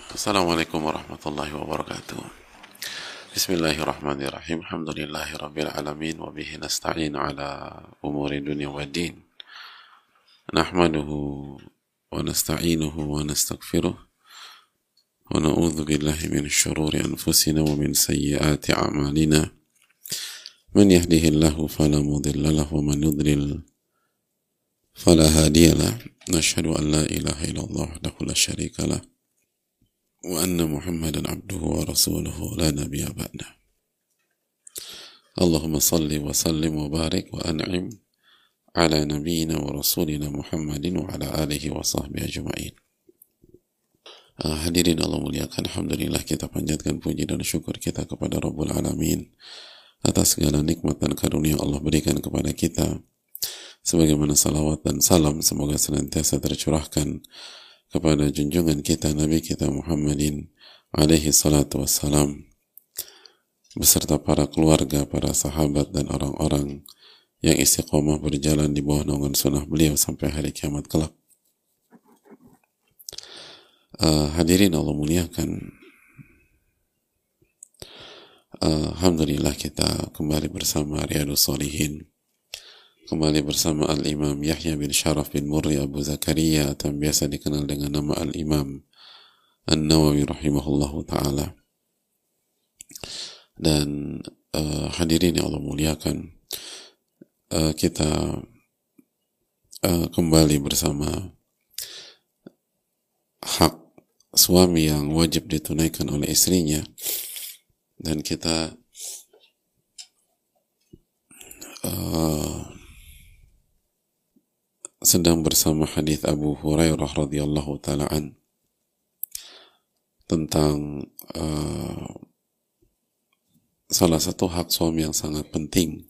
Assalamualaikum warahmatullahi wabarakatuh. Bismillahirrahmanirrahim. Alhamdulillahi rabbil alamin wa bihi nasta'in ala umuri dunya wa din. Nahmaduhu wa nasta'inuhu wa nastaghfiruh wa na'udzu billahi min syururi anfusina wa min sayyiati a'malina. Man yahdihillahu fala mudilla lahu wa man yudlil fala hadiya lahu. Nashhadu an la ilaha illallah wahdahu la syarika lah wa anna Muhammadan abduhu wa rasuluhu la nabiyya ba'dah. Allahumma salli wa sallim wa barik wa an'im ala nabiyyina wa rasulina Muhammadin wa ala alihi wa sahbihi ajma'in. Hadirin Allah muliakan, alhamdulillah kita panjatkan puji dan syukur kita kepada Rabbul Alamin atas segala nikmat dan karunia Allah berikan kepada kita, sebagaimana salawat dan salam semoga senantiasa tercurahkan kepada junjungan kita Nabi kita Muhammadin alaihi salatu wassalam beserta para keluarga, para sahabat dan orang-orang yang istiqomah berjalan di bawah naungan sunnah beliau sampai hari kiamat kelak. Hadirin Allah muliakan, alhamdulillah kita kembali bersama Riyadhus Shalihin, kembali bersama Al-Imam Yahya bin Sharaf bin Murri Abu Zakaria atau biasa dikenal dengan nama Al-Imam An-Nawawi rahimahullahu ta'ala. Dan hadirin yang Allah muliakan, kita kembali bersama hak suami yang wajib ditunaikan oleh istrinya, dan kita sedang bersama hadis Abu Hurairah radhiyallahu taala an tentang salah satu hak suami yang sangat penting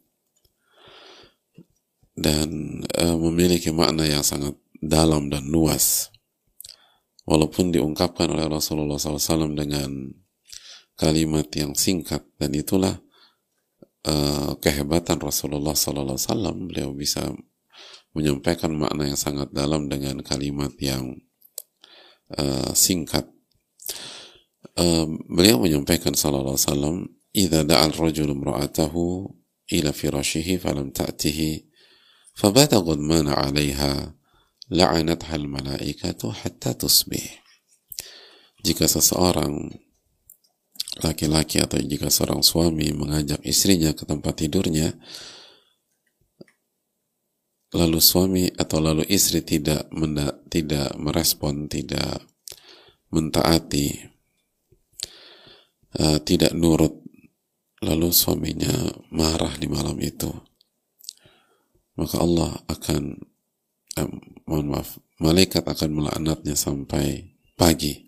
dan memiliki makna yang sangat dalam dan luas, walaupun diungkapkan oleh Rasulullah SAW dengan kalimat yang singkat. Dan itulah kehebatan Rasulullah SAW, beliau bisa menyampaikan makna yang sangat dalam dengan kalimat yang singkat. Beliau menyampaikan sallallahu alaihi wasallam, "Idza da'a ar-rajulu imra'atahu ila firashihi falam ta'tihi fabata ghadmana 'alayha la'anatha al-mala'ikatu hatta tusbih." Jika seseorang laki-laki atau jika seorang suami mengajak istrinya ke tempat tidurnya, lalu suami atau lalu istri tidak merespon, tidak mentaati, tidak nurut, lalu suaminya marah di malam itu, maka Allah akan malaikat akan melaknatnya sampai pagi.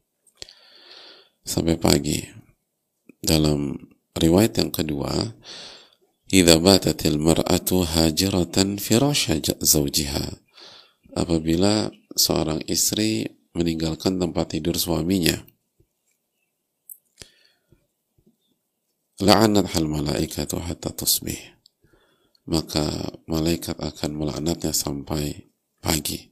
Dalam riwayat yang kedua, idza batatil mar'atu hajiratan firasha zawjiha, apabila seorang istri meninggalkan tempat tidur suaminya, la'anathal malaikatu hatta tusbih, maka malaikat akan melaknatnya sampai pagi.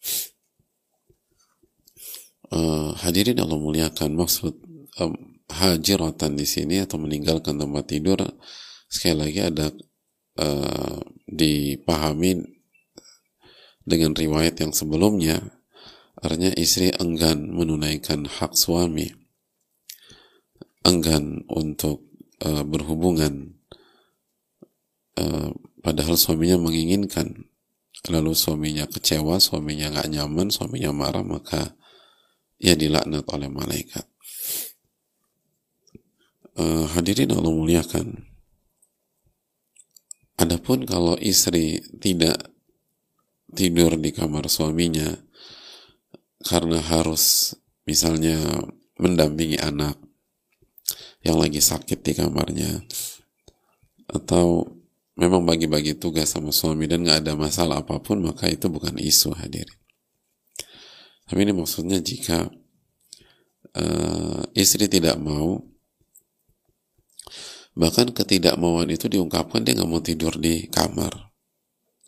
Hadirin Allah muliakan, maksud hajiratan di sini atau meninggalkan tempat tidur, sekali lagi ada dipahami dengan riwayat yang sebelumnya, artinya istri enggan menunaikan hak suami, enggan untuk berhubungan, padahal suaminya menginginkan, lalu suaminya kecewa, suaminya nggak nyaman, suaminya marah, maka ia dilaknat oleh malaikat. Hadirin Allah muliakan, adapun kalau istri tidak tidur di kamar suaminya karena harus misalnya mendampingi anak yang lagi sakit di kamarnya, atau memang bagi-bagi tugas sama suami dan nggak ada masalah apapun, maka itu bukan isu, hadirin. Tapi ini maksudnya jika istri tidak mau, bahkan ketidakmauan itu diungkapkan, dia nggak mau tidur di kamar,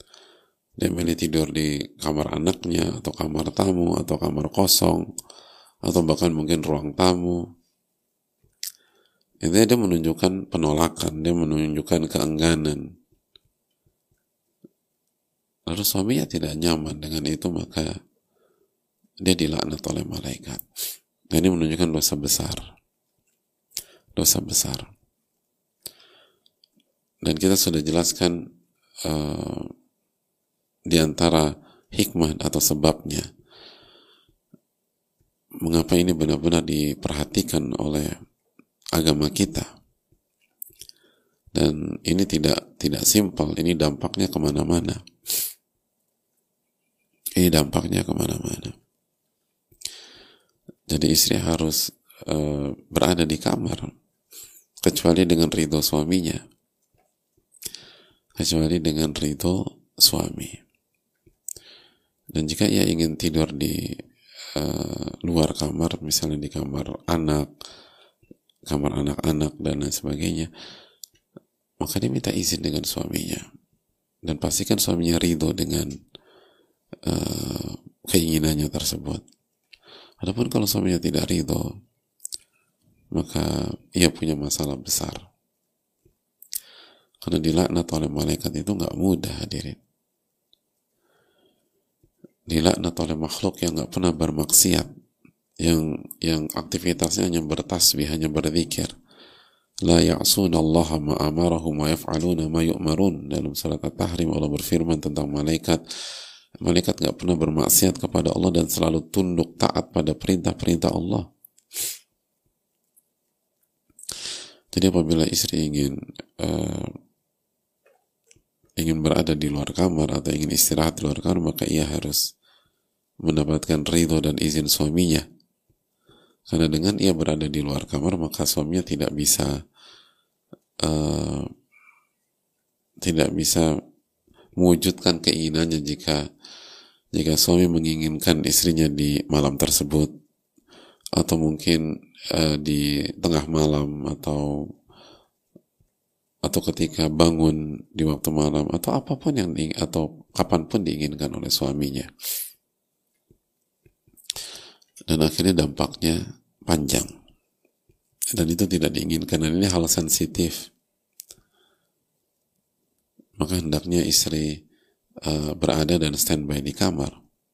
dia milih tidur di kamar anaknya atau kamar tamu atau kamar kosong atau bahkan mungkin ruang tamu. Itu dia menunjukkan penolakan, dia menunjukkan keengganan. Lalu suaminya tidak nyaman dengan itu, maka dia dilaknat oleh malaikat. Nah, ini menunjukkan dosa besar. Dosa besar. Dan kita sudah jelaskan di antara hikmah atau sebabnya mengapa ini benar-benar diperhatikan oleh agama kita. Dan ini tidak simpel, ini dampaknya kemana-mana. Ini dampaknya kemana-mana. Jadi istri harus berada di kamar, kecuali dengan ridho suaminya. Kecuali dengan ridho suami. Dan jika ia ingin tidur di luar kamar, misalnya di kamar anak-anak dan lain sebagainya, maka dia minta izin dengan suaminya. Dan pastikan suaminya ridho dengan keinginannya tersebut. Adapun kalau suaminya tidak ridho, maka ia punya masalah besar. Karena dilaknat oleh malaikat itu nggak mudah, hadirin. Dilaknat oleh makhluk yang nggak pernah bermaksiat, yang aktivitasnya hanya bertasbih, hanya berzikir. La ya'sunallaha ma amarahum wa yaf'aluna ma yu'marun. Dalam surat At-Tahrim Allah berfirman tentang malaikat nggak pernah bermaksiat kepada Allah dan selalu tunduk taat pada perintah-perintah Allah. Jadi apabila istri ingin berada di luar kamar atau ingin istirahat di luar kamar, maka ia harus mendapatkan ridho dan izin suaminya. Karena dengan ia berada di luar kamar, maka suaminya tidak bisa mewujudkan keinginannya jika suami menginginkan istrinya di malam tersebut, atau mungkin di tengah malam, atau ketika bangun di waktu malam, atau apapun atau kapanpun diinginkan oleh suaminya. Dan akhirnya dampaknya panjang, dan itu tidak diinginkan, dan ini hal sensitif. Maka hendaknya istri berada dan standby di kamar.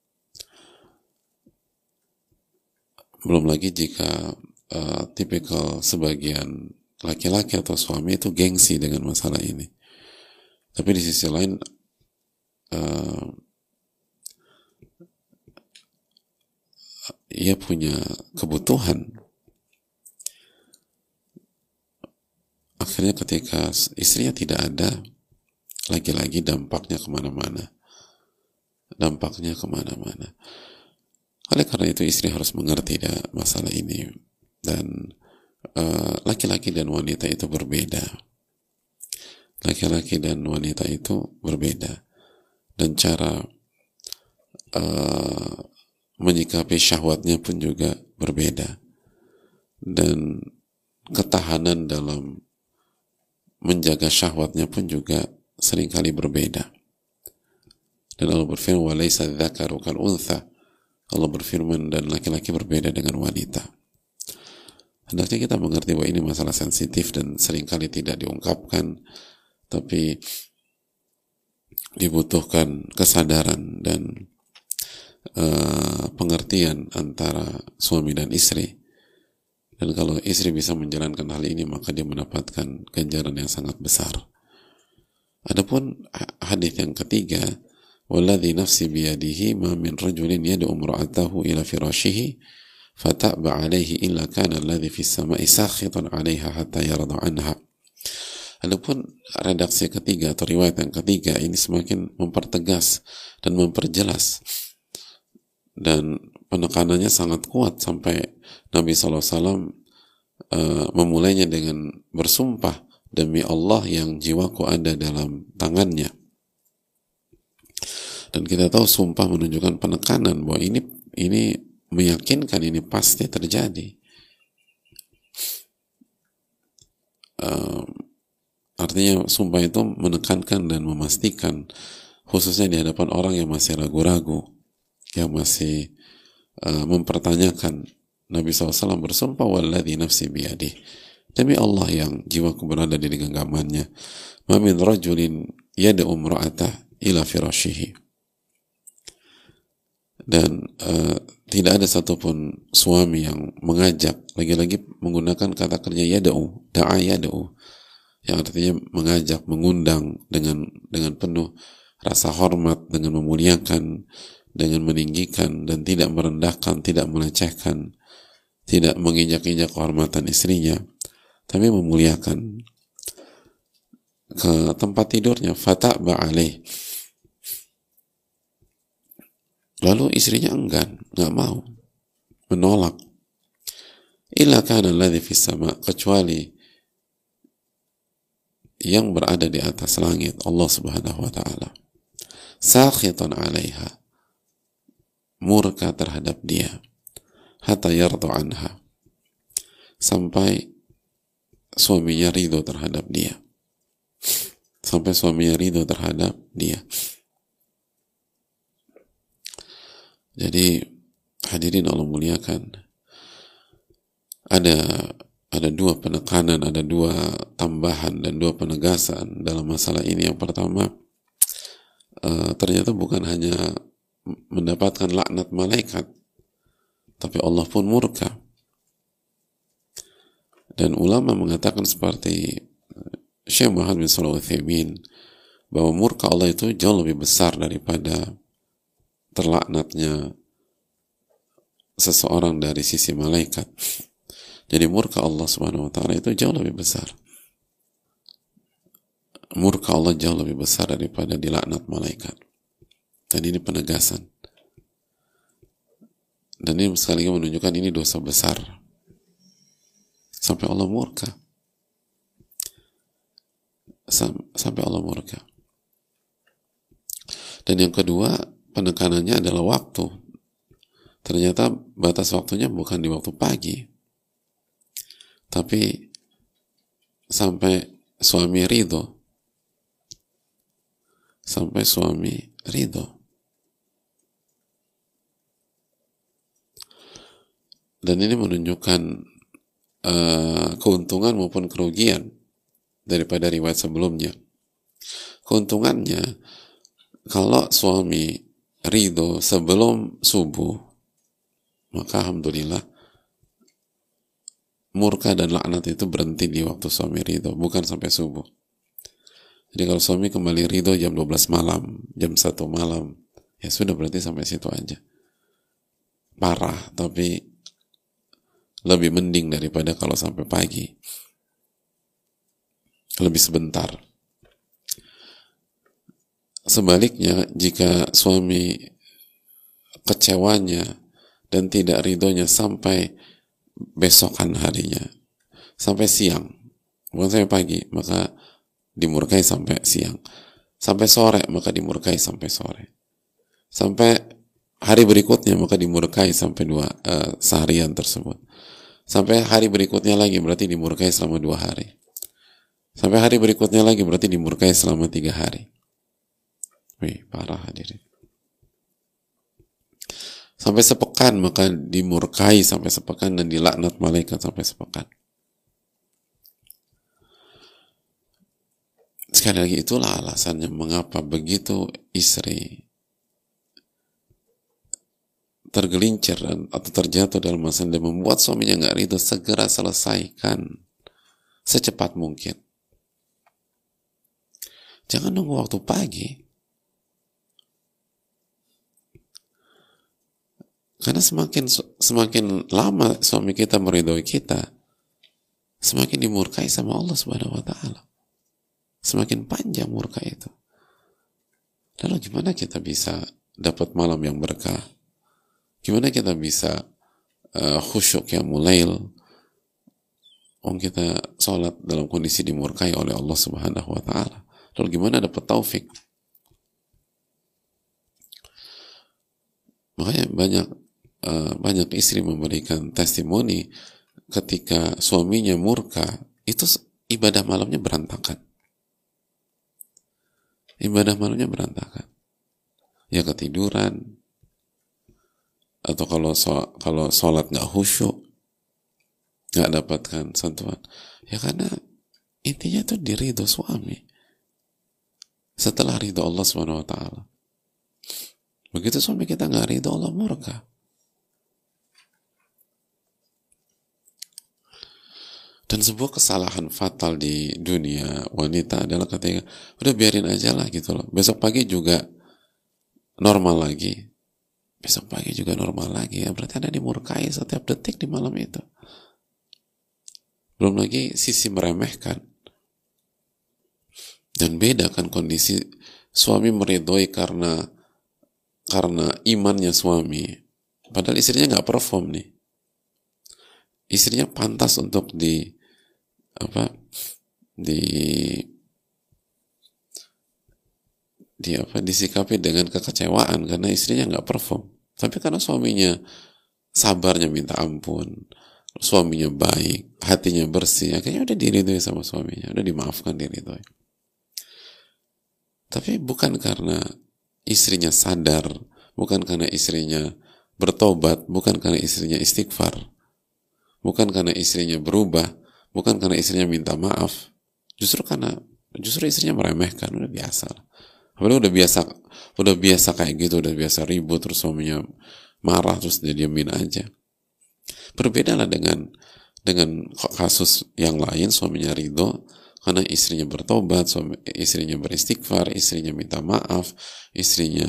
Belum lagi jika tipikal sebagian laki-laki atau suami itu gengsi dengan masalah ini. Tapi di sisi lain ia punya kebutuhan. Akhirnya ketika istrinya tidak ada, lagi-lagi dampaknya kemana-mana. Oleh karena itu istri harus mengerti masalah ini. Dan laki-laki dan wanita itu berbeda. Laki-laki dan wanita itu berbeda. Dan cara menyikapi syahwatnya pun juga berbeda. Dan ketahanan dalam menjaga syahwatnya pun juga seringkali berbeda. Dan Allah berfirman, walaysa dzakaru kal untha. Allah berfirman, dan laki-laki berbeda dengan wanita. Hendaknya kita mengerti bahwa ini masalah sensitif dan seringkali tidak diungkapkan, tapi dibutuhkan kesadaran dan pengertian antara suami dan istri. Dan kalau istri bisa menjalankan hal ini, maka dia mendapatkan ganjaran yang sangat besar. Adapun hadis yang ketiga, walladzi nafsi biyadihi ma min rajulin yad'u imra'atahu ila firashihi fata'ba 'alaihi illa kana alladzi fis sama'i sakhitan 'alaiha hatta yarda 'anha. Adapun redaksi ketiga atau riwayat yang ketiga ini semakin mempertegas dan memperjelas, dan penekanannya sangat kuat sampai Nabi SAW memulainya dengan bersumpah, demi Allah yang jiwaku ada dalam tangannya. Dan kita tahu sumpah menunjukkan penekanan bahwa ini meyakinkan, ini pasti terjadi. Artinya sumpah itu menekankan dan memastikan, khususnya di hadapan orang yang masih ragu-ragu, yang masih mempertanyakan Nabi SAW bersumpah, walladzi nafsi biyadih, demi Allah yang jiwaku berada di genggamannya, ma min rajulin yad'u imra'atah ila firashihi, dan tidak ada satupun suami yang mengajak, lagi-lagi menggunakan kata kerja yad'u, da'a yad'u, yang artinya mengajak, mengundang dengan penuh rasa hormat, dengan memuliakan, dengan meninggikan, dan tidak merendahkan, tidak melecehkan, tidak menginjak-injak kehormatan istrinya, tapi memuliakan, ke tempat tidurnya, fata'ba alaih, lalu istrinya enggan, nggak mau, menolak, illa kana alladhi fis sama', kecuali yang berada di atas langit, Allah Subhanahu wa ta'ala, sakhitan 'alaiha, murka terhadap dia, hatta yardu anha, sampai suaminya ridho terhadap dia, sampai suaminya ridho terhadap dia. Jadi hadirin Allah muliakan, ada dua penekanan, ada dua tambahan dan dua penegasan dalam masalah ini. Yang pertama, ternyata bukan hanya mendapatkan laknat malaikat, tapi Allah pun murka. Dan ulama mengatakan seperti Syekh Muhammad bin Shalih Al-Utsaimin, bahwa murka Allah itu jauh lebih besar daripada terlaknatnya seseorang dari sisi malaikat. Jadi murka Allah Subhanahu wa ta'ala itu jauh lebih besar. Murka Allah jauh lebih besar daripada dilaknat malaikat. Dan ini penegasan. Dan ini sekali lagi menunjukkan ini dosa besar. Sampai Allah murka. Sampai Allah murka. Dan yang kedua, penekanannya adalah waktu. Ternyata batas waktunya bukan di waktu pagi, tapi sampai suami ridho. Sampai suami ridho. Dan ini menunjukkan keuntungan maupun kerugian daripada riwayat sebelumnya. Keuntungannya, kalau suami ridho sebelum subuh, maka alhamdulillah murka dan laknat itu berhenti di waktu suami ridho, bukan sampai subuh. Jadi kalau suami kembali ridho jam 12 malam, jam 1 malam, ya sudah, berarti sampai situ aja. Parah, tapi lebih mending daripada kalau sampai pagi. Lebih sebentar. Sebaliknya, jika suami kecewanya dan tidak ridhonya sampai besokan harinya, sampai siang, bukan sampai pagi, maka dimurkai sampai siang. Sampai sore, maka dimurkai sampai sore. Sampai hari berikutnya, maka dimurkai sampai seharian tersebut. Sampai hari berikutnya lagi, berarti dimurkai selama 2 hari. Sampai hari berikutnya lagi, berarti dimurkai selama 3 hari. Wih, parah hadirin. Sampai sepekan, maka dimurkai sampai sepekan dan dilaknat malaikat sampai sepekan. Sekali lagi, itulah alasannya mengapa begitu istri tergelincir atau terjatuh dalam masalah dan membuat suaminya nggak ridho, segera selesaikan secepat mungkin. Jangan nunggu waktu pagi. Karena semakin lama suami kita meridhoi kita, semakin dimurkai sama Allah Subhanahu wa ta'ala. Semakin panjang murka itu. Lalu gimana kita bisa dapat malam yang berkah? Gimana kita bisa khusyuk yang mulail? Kita sholat dalam kondisi dimurkai oleh Allah Subhanahu wa ta'ala. Lalu gimana dapat taufik? Makanya banyak istri memberikan testimoni ketika suaminya murka, itu ibadah malamnya berantakan. Ibadah malamnya berantakan. Ya ketiduran, atau kalau sholat nggak khusyuk, nggak dapatkan sentuhan, ya karena intinya itu di ridho suami. Setelah ridho Allah Subhanahu Wa Taala, begitu suami kita nggak ridho, Allah murka. Dan sebuah kesalahan fatal di dunia wanita adalah ketika udah biarin aja lah gitu loh, besok pagi juga normal lagi, besok pagi juga normal lagi, ya berarti Anda dimurkai setiap detik di malam itu. Belum lagi sisi meremehkan. Dan beda kan kondisi suami meridhoi karena imannya suami, padahal istrinya nggak perform nih, istrinya pantas untuk apa di disikapi dengan kekecewaan karena istrinya nggak perform. Tapi karena suaminya sabarnya minta ampun, suaminya baik, hatinya bersih, akhirnya udah diridhoi sama suaminya, udah dimaafkan, diridhoi. Tapi bukan karena istrinya sadar, bukan karena istrinya bertobat, bukan karena istrinya istighfar, bukan karena istrinya berubah, bukan karena istrinya minta maaf, justru istrinya meremehkan. Udah biasa. Apalagi udah biasa kayak gitu, udah biasa ribut, terus suaminya marah, terus dia diamin aja. Berbeda lah dengan kasus yang lain, suaminya ridho karena istrinya bertobat, istrinya beristighfar, istrinya minta maaf, istrinya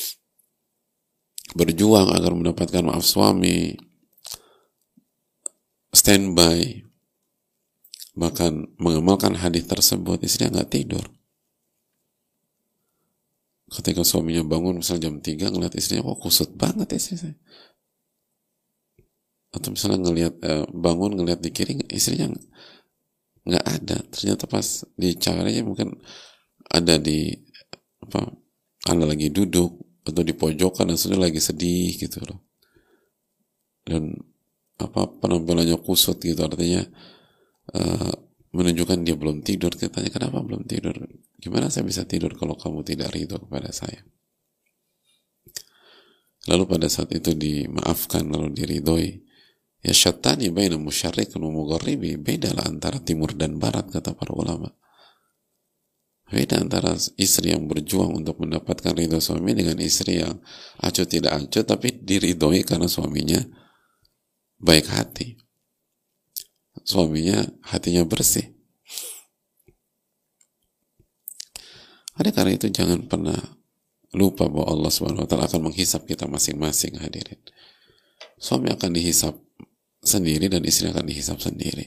berjuang agar mendapatkan maaf suami, standby, bahkan mengamalkan hadis tersebut, istrinya nggak tidur. Ketika suaminya bangun misalnya jam 3, ngeliat istrinya, kok kusut banget istri saya. Atau misalnya bangun ngeliat di kiri, istrinya nggak ada. Ternyata pas dicari mungkin ada Anda lagi duduk atau di pojokan dan sudah lagi sedih gitu loh. Dan penampilannya kusut gitu, artinya menunjukkan dia belum tidur. Kita tanya, kenapa belum tidur? Gimana saya bisa tidur kalau kamu tidak ridho kepada saya? Lalu pada saat itu dimaafkan, lalu diridhoi. Ya syattani baina musyarriqin wa mugharibi, bedalah antara timur dan barat, kata para ulama. Beda antara istri yang berjuang untuk mendapatkan ridho suami dengan istri yang acuh tidak acuh tapi diridhoi karena suaminya baik hati, suaminya hatinya bersih. Oleh karena itu jangan pernah lupa bahwa Allah Subhanahu wa taala akan menghisap kita masing-masing, hadirin. Suami akan dihisap sendiri dan istri akan dihisap sendiri.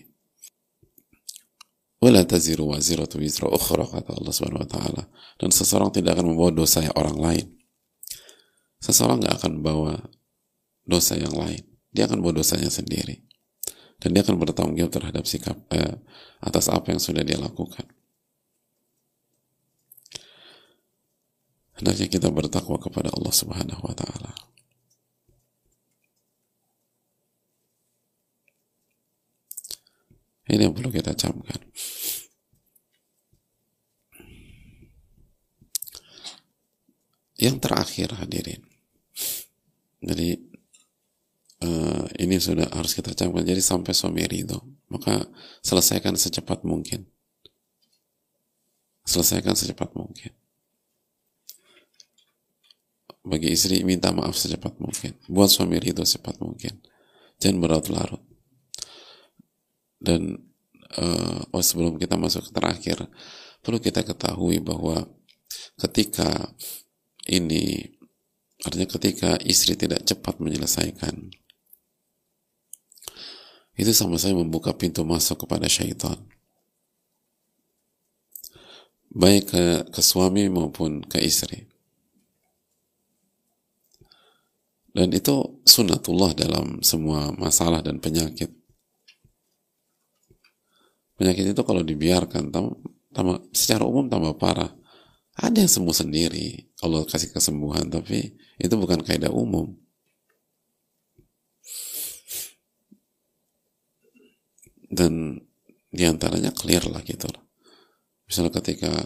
Wala taziru waziratu wizra ukhra, kata Allah Subhanahu wa taala. Dan seseorang tidak akan membawa dosa orang lain. Seseorang nggak akan bawa dosa yang lain. Dia akan bawa dosanya sendiri. Dan dia akan bertanggung jawab terhadap sikap atas apa yang sudah dia lakukan. Hendaknya kita bertakwa kepada Allah Subhanahu wa taala. Ini yang perlu kita camkan. Yang terakhir, hadirin. Jadi ini sudah harus kita camkan. Jadi sampai suami ridho, maka selesaikan secepat mungkin. Selesaikan secepat mungkin. Bagi istri, minta maaf secepat mungkin. Buat suami ridho secepat mungkin. Jangan berlarut-larut. Dan sebelum kita masuk ke terakhir, perlu kita ketahui bahwa ketika istri tidak cepat menyelesaikan, itu sama saja membuka pintu masuk kepada syaitan, baik ke suami maupun ke istri. Dan itu sunnatullah dalam semua masalah dan penyakit. Penyakit itu kalau dibiarkan secara umum tambah parah. Ada yang sembuh sendiri, Allah kasih kesembuhan, tapi itu bukan kaidah umum. Dan diantaranya clear lah gitu. Misalnya ketika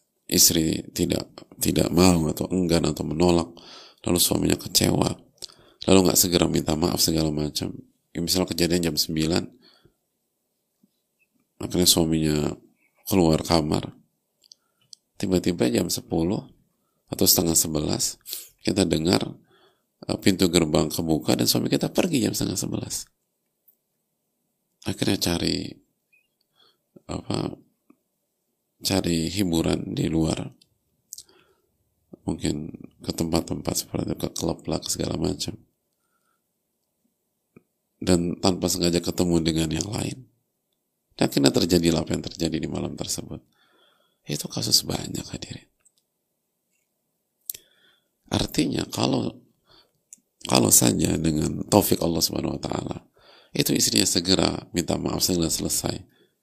istri tidak mau atau enggan atau menolak, lalu suaminya kecewa, lalu nggak segera minta maaf segala macam. Ya, misalnya kejadian jam 9, akhirnya suaminya keluar kamar, tiba-tiba jam 10 atau setengah 11 kita dengar pintu gerbang kebuka dan suami kita pergi jam setengah 11. Akhirnya cari hiburan di luar, mungkin ke tempat-tempat seperti itu, ke klub lah, segala macam, dan tanpa sengaja ketemu dengan yang lain, dan akhirnya terjadilah apa yang terjadi di malam tersebut. Itu kasus banyak, hadirin. Artinya kalau saja dengan taufik Allah Subhanahu wa taala itu istrinya segera minta maaf, segera selesai,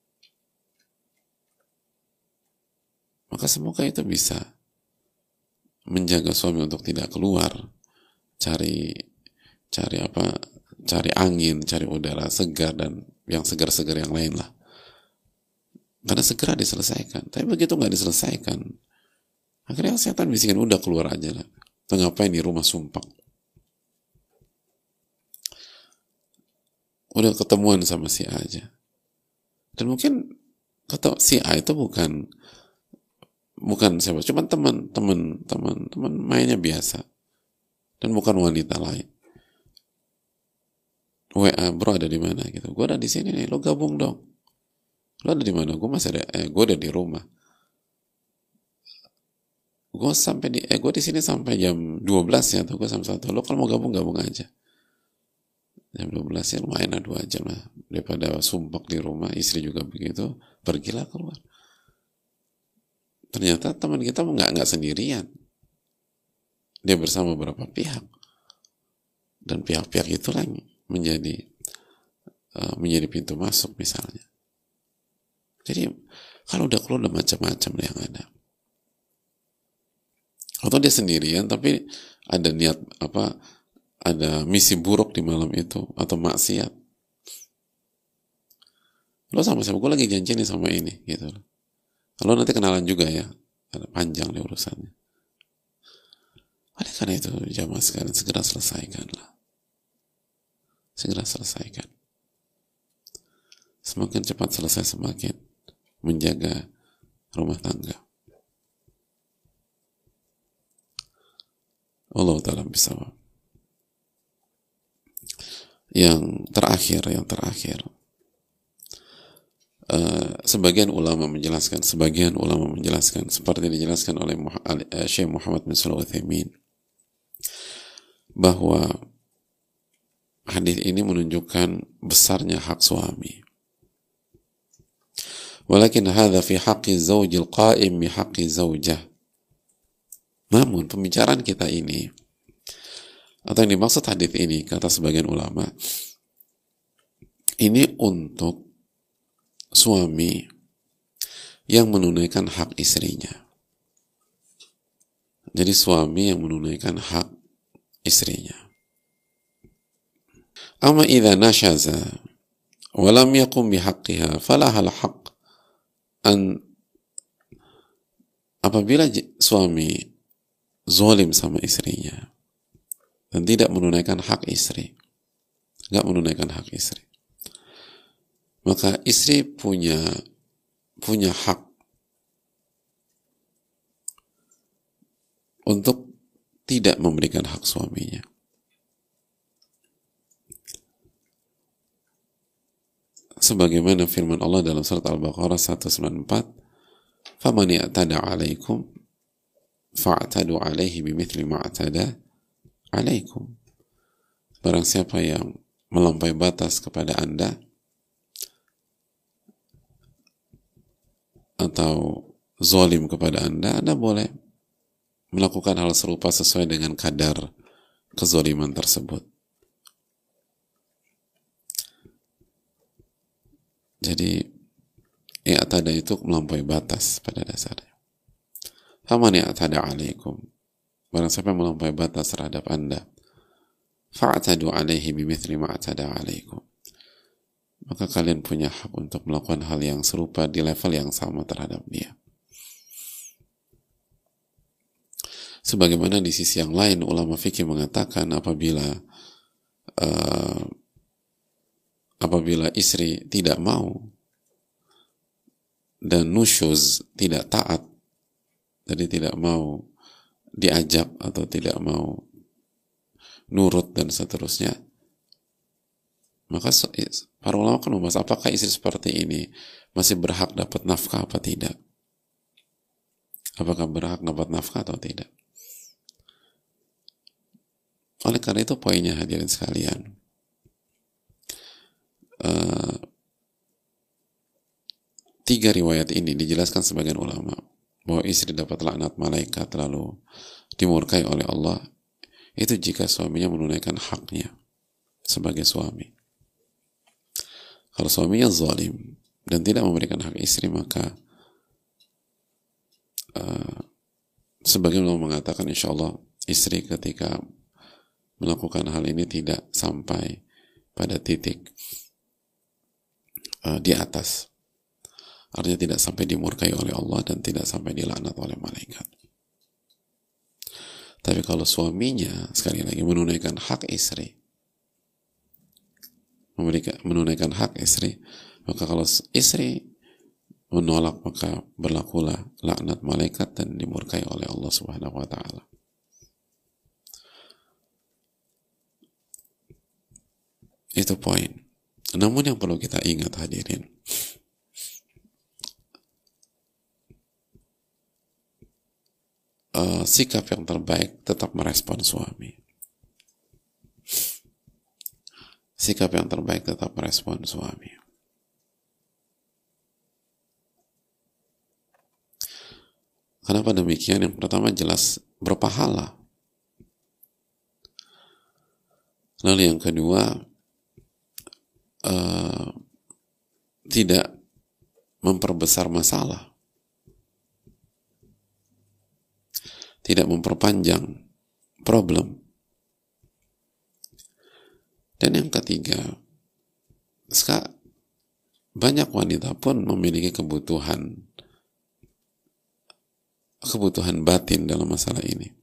maka semoga itu bisa menjaga suami untuk tidak keluar cari angin, cari udara segar dan yang segar-segar yang lain lah, karena segera diselesaikan. Tapi begitu nggak diselesaikan, akhirnya setan bisikin, udah keluar aja lah, ngapain di rumah sumpah, udah ketemuan sama si A aja. Dan mungkin kata si A itu bukan siapa, cuma teman mainnya biasa, dan bukan wanita lain. WA, bro ada di mana gitu, gue ada di sini nih, lo gabung dong. Lo ada di mana? Gue masih ada, gue ada di rumah. Gue di sini sampai jam 12 ya, atau gue sampai 1. Lo kalau mau gabung aja. Jam 12 ya lumayan lah, 2 jam lah, daripada sumpah di rumah. Istri juga begitu, pergilah keluar. Ternyata teman kita nggak sendirian, dia bersama beberapa pihak, dan pihak-pihak itulah yang menjadi pintu masuk misalnya. Jadi kalau udah keluar udah macam-macam yang ada. Atau dia sendirian tapi ada niat ada misi buruk di malam itu, atau maksiat. Lo sama siapa? Gue lagi janji nih sama ini, gitu. Lo nanti kenalan juga ya, ada panjang nih urusannya. Oleh karena itu, jamaah sekalian, segera selesaikanlah. Segera selesaikan. Semakin cepat selesai, semakin menjaga rumah tangga. Allah Ta'ala bisawab. Yang terakhir, sebagian ulama menjelaskan seperti dijelaskan oleh Syekh Muhammad bin Shalih Al-Utsaimin, bahwa hadis ini menunjukkan besarnya hak suami. Walakin hadza fi haqqi zaujil qa'im bi haqqi zaujah. Namun pembicaraan kita ini, atau yang dimaksud hadis ini, kata sebagian ulama, ini untuk suami yang menunaikan hak istrinya. Jadi suami yang menunaikan hak istrinya. Amma idza nashaza wa lam yaqum bihaqqiha falaha al-haqq an, apabila suami zalim sama istrinya dan tidak menunaikan hak istri, nggak menunaikan hak istri, maka istri punya hak untuk tidak memberikan hak suaminya. Sebagaimana firman Allah dalam surat Al-Baqarah 194, "Faman i'tada 'alaikum fa'tadu 'alaihi bimithli ma i'tada 'alaikum." Barang siapa yang melampaui batas kepada Anda atau zalim kepada Anda boleh melakukan hal serupa sesuai dengan kadar kezaliman tersebut. Jadi i'tada itu melampaui batas pada dasarnya. Faman i'tada 'alaikum, barang siapa yang melampaui batas terhadap Anda, fa'tadu 'alaihi bimithli ma i'tada 'alaikum, maka kalian punya hak untuk melakukan hal yang serupa di level yang sama terhadap dia. Sebagaimana di sisi yang lain ulama fikih mengatakan apabila uh, apabila istri tidak mau dan nusyuz, tidak taat, jadi tidak mau diajak atau tidak mau nurut dan seterusnya, maka para ulama kan membahas apakah istri seperti ini masih berhak dapat nafkah apa tidak, apakah berhak dapat nafkah atau tidak. Oleh karena itu poinnya hadirin sekalian, tiga riwayat ini dijelaskan sebagian ulama bahwa istri dapat laknat malaikat lalu dimurkai oleh Allah itu jika suaminya menunaikan haknya sebagai suami. Kalau suaminya zalim dan tidak memberikan hak istri, maka sebagian ulama mengatakan insya Allah istri ketika melakukan hal ini tidak sampai pada titik di atas, artinya tidak sampai dimurkai oleh Allah dan tidak sampai dilaknat oleh malaikat. Tapi kalau suaminya sekali lagi menunaikan hak istri, menunaikan hak istri, maka kalau istri menolak maka berlakulah laknat malaikat dan dimurkai oleh Allah Subhanahu wa taala. Itu poin. Namun yang perlu kita ingat hadirin, sikap yang terbaik tetap merespon suami. Sikap yang terbaik tetap merespon suami. Kenapa demikian? Yang pertama jelas berpahala. Lalu yang kedua, tidak memperbesar masalah, tidak memperpanjang problem. Dan yang ketiga, banyak wanita pun memiliki kebutuhan batin dalam masalah ini.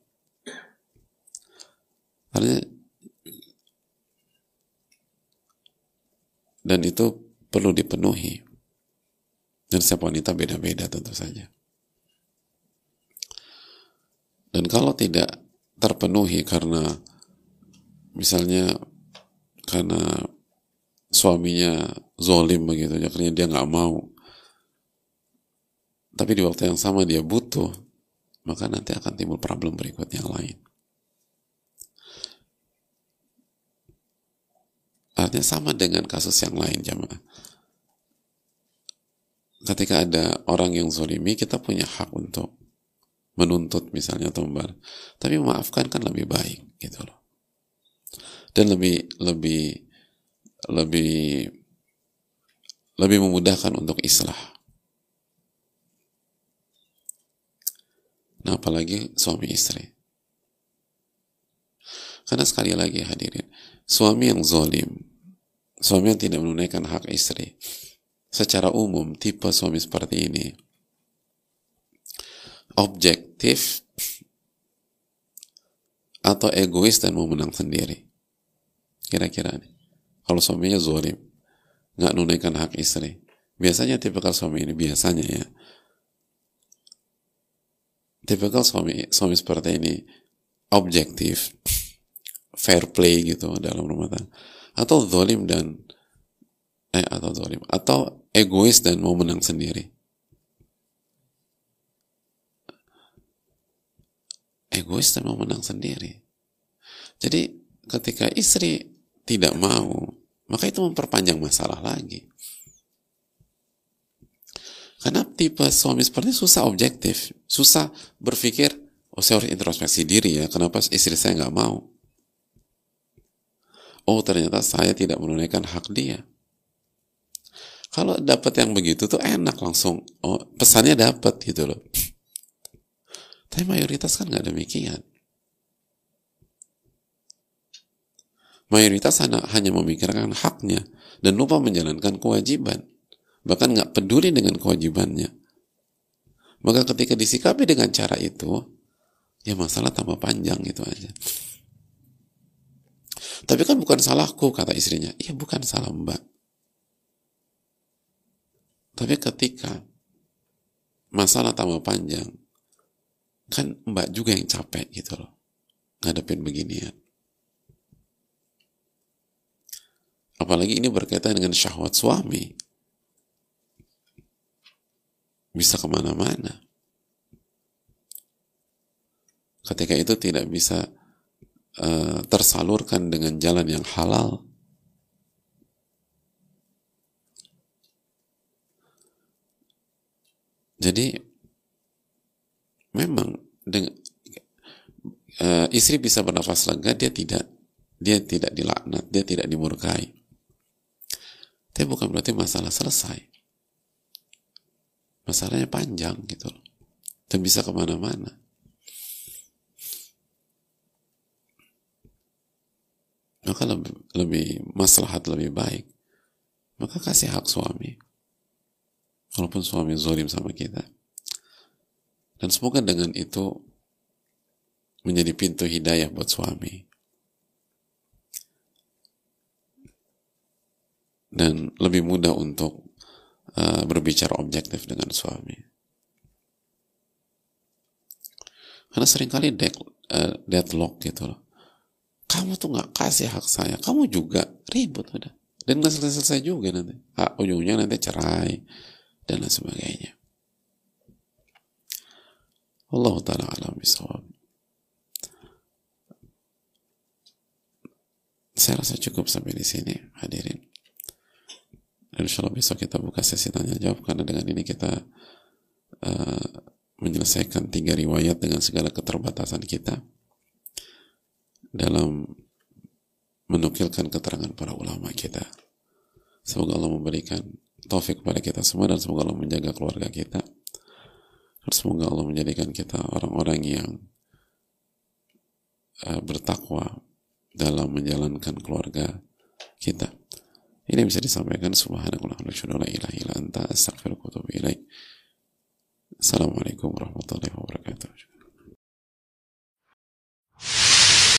Dan itu perlu dipenuhi. Dan setiap wanita beda-beda tentu saja. Dan kalau tidak terpenuhi karena misalnya karena suaminya zolim begitu, akhirnya dia nggak mau, tapi di waktu yang sama dia butuh, maka nanti akan timbul problem berikutnya yang lain. Artinya sama dengan kasus yang lain, jamaah. Ketika ada orang yang zolimi, kita punya hak untuk menuntut misalnya atau membalas. Tapi memaafkan kan lebih baik gitu loh. Dan lebih memudahkan untuk islah. Nah, apalagi suami istri. Karena sekali lagi hadirin, suami yang zalim, suami yang tidak menunaikan hak istri, secara umum tipe suami seperti ini objektif atau egois dan mau menang sendiri. Kira-kira nih, kalau suaminya zalim, nggak menunaikan hak istri, biasanya tipikal suami ini tipikal suami seperti ini objektif, fair play gitu dalam rumah tangga, atau zalim atau egois dan mau menang sendiri. Egois dan mau menang sendiri. Jadi ketika istri tidak mau, maka itu memperpanjang masalah lagi. Karena tipe suami seperti ini susah objektif, susah berpikir, oh saya harus introspeksi diri ya, kenapa istri saya nggak mau? Oh ternyata saya tidak menunaikan hak dia. Kalau dapat yang begitu tuh enak langsung, oh pesannya dapat gitu loh. Tapi mayoritas kan nggak demikian. Mayoritas hanya memikirkan haknya dan lupa menjalankan kewajiban. Bahkan nggak peduli dengan kewajibannya. Maka ketika disikapi dengan cara itu, ya masalah tambah panjang gitu aja. Tapi kan bukan salahku, kata istrinya. Iya, bukan salah Mbak. Tapi ketika masalah tambah panjang, kan Mbak juga yang capek gitu loh, ngadepin beginian. Apalagi ini berkaitan dengan syahwat suami. Bisa kemana-mana. Ketika itu tidak bisa tersalurkan dengan jalan yang halal. Jadi memang istri bisa bernafas lega, dia tidak dilaknat, dia tidak dimurkai. Tapi bukan berarti masalah selesai. Masalahnya panjang gitu loh, dan bisa kemana-mana. Maka lebih maslahat, lebih baik, maka kasih hak suami, walaupun suami zalim sama kita. Dan semoga dengan itu menjadi pintu hidayah buat suami, dan lebih mudah untuk berbicara objektif dengan suami. Karena seringkali deadlock gitu loh. Kamu tuh nggak kasih hak saya, kamu juga ribut udah, dan nggak selesai juga nanti. Ujungnya nanti cerai dan lain sebagainya. Allah taala alam bisawab. Saya rasa cukup sampai di sini, hadirin. Dan insya Allah besok kita buka sesi tanya jawab, karena dengan ini kita menyelesaikan 3 riwayat dengan segala keterbatasan kita dalam menukilkan keterangan para ulama kita. Semoga Allah memberikan taufik kepada kita semua, dan semoga Allah menjaga keluarga kita, dan semoga Allah menjadikan kita orang-orang yang bertakwa dalam menjalankan keluarga kita. Ini bisa disampaikan. Subhanakallahumma wa bihamdika, la ilaha illa anta, astaghfiruka wa atubu ilaik. Assalamualaikum warahmatullahi wabarakatuh.